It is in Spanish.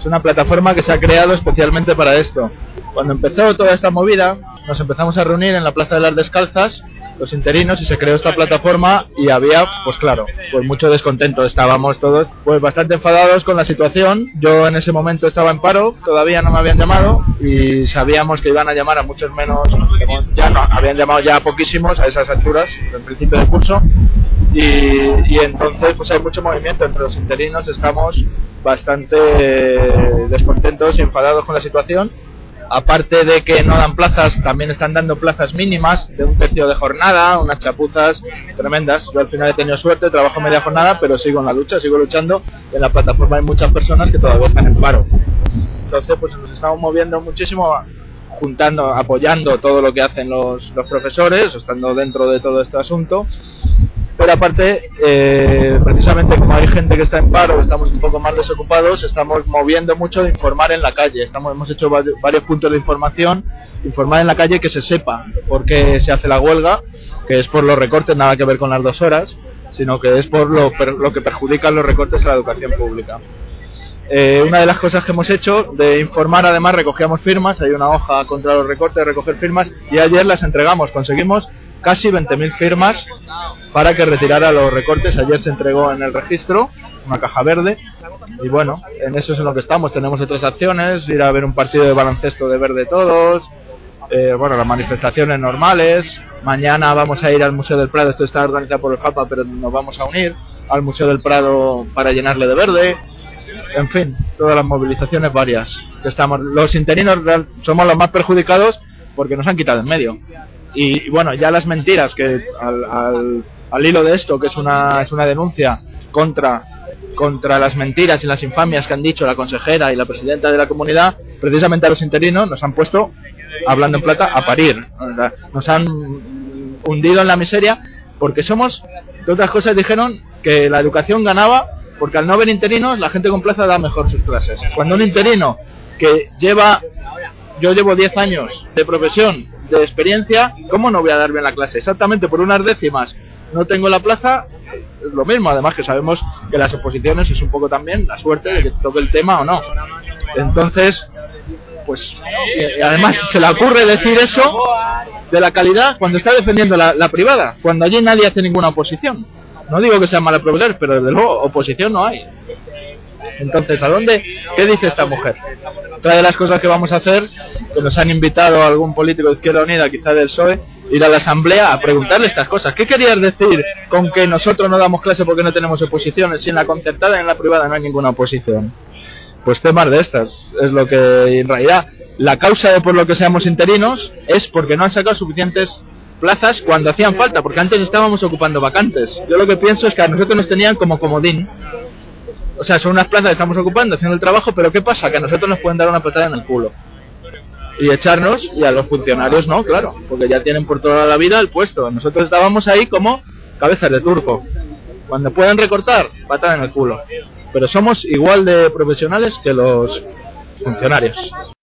Es una plataforma que se ha creado especialmente para esto. Cuando empezó toda esta movida, nos empezamos a reunir en la Plaza de las Descalzas, los interinos, y se creó esta plataforma y había, pues claro, pues mucho descontento. Estábamos todos pues bastante enfadados con la situación. Yo en ese momento estaba en paro, todavía no me habían llamado y sabíamos que iban a llamar a muchos menos, ya no, habían llamado ya a poquísimos a esas alturas, en principio del curso. Y entonces pues hay mucho movimiento entre los interinos, estamos bastante descontentos y enfadados con la situación. Aparte de que no dan plazas, también están dando plazas mínimas de 1/3 de jornada, unas chapuzas tremendas. Yo al final he tenido suerte, trabajo media jornada, pero sigo en la lucha, sigo luchando. En la plataforma hay muchas personas que todavía están en paro. Entonces pues nos estamos moviendo muchísimo, juntando, apoyando todo lo que hacen los profesores, estando dentro de todo este asunto. Pero aparte, precisamente como hay gente que está en paro, estamos un poco más desocupados, estamos moviendo mucho de informar en la calle. Hemos hecho varios puntos de información, informar en la calle, que se sepa por qué se hace la huelga, que es por los recortes, nada que ver con las 2 horas, sino que es por lo que perjudican los recortes a la educación pública. Una de las cosas que hemos hecho de informar, además, recogíamos firmas, hay una hoja contra los recortes, recoger firmas, y ayer las entregamos, conseguimos casi 20.000 firmas para que retirara los recortes. Ayer se entregó en el registro una caja verde y bueno, en eso es en lo que estamos. Tenemos otras acciones, ir a ver un partido de baloncesto de verde todos, bueno, las manifestaciones normales. Mañana vamos a ir al Museo del Prado, esto está organizado por el JAPA, pero nos vamos a unir al Museo del Prado para llenarle de verde. En fin, todas las movilizaciones varias que estamos. Los interinos somos los más perjudicados porque nos han quitado en medio. Y bueno, ya las mentiras que al hilo de esto, que es una denuncia contra las mentiras y las infamias que han dicho la consejera y la presidenta de la comunidad, precisamente a los interinos nos han puesto, hablando en plata, a parir. Nos han hundido en la miseria porque somos, de otras cosas, dijeron que la educación ganaba porque al no haber interinos la gente con plaza da mejor sus clases. Cuando un interino que yo llevo 10 años de profesión, de experiencia, ¿cómo no voy a dar bien la clase? Exactamente por unas décimas no tengo la plaza, es lo mismo. Además que sabemos que las oposiciones es un poco también la suerte de que toque el tema o no. Entonces, pues, y además se le ocurre decir eso de la calidad cuando está defendiendo la privada, cuando allí nadie hace ninguna oposición. No digo que sean malos profesores, pero desde luego oposición no hay. Entonces, ¿a dónde? ¿Qué dice esta mujer? Otra de las cosas que vamos a hacer, que nos han invitado a algún político de Izquierda Unida, quizá del PSOE, ir a la asamblea a preguntarle estas cosas. ¿Qué querías decir con que nosotros no damos clase porque no tenemos oposiciones? Si en la concertada y en la privada no hay ninguna oposición. Pues temas de estas. Es lo que, en realidad, la causa de por lo que seamos interinos es porque no han sacado suficientes plazas cuando hacían falta, porque antes estábamos ocupando vacantes. Yo lo que pienso es que a nosotros nos tenían como comodín. O sea, son unas plazas que estamos ocupando, haciendo el trabajo, pero ¿qué pasa? Que a nosotros nos pueden dar una patada en el culo y echarnos, y a los funcionarios no, claro, porque ya tienen por toda la vida el puesto. Nosotros estábamos ahí como cabezas de turco. Cuando pueden recortar, patada en el culo. Pero somos igual de profesionales que los funcionarios.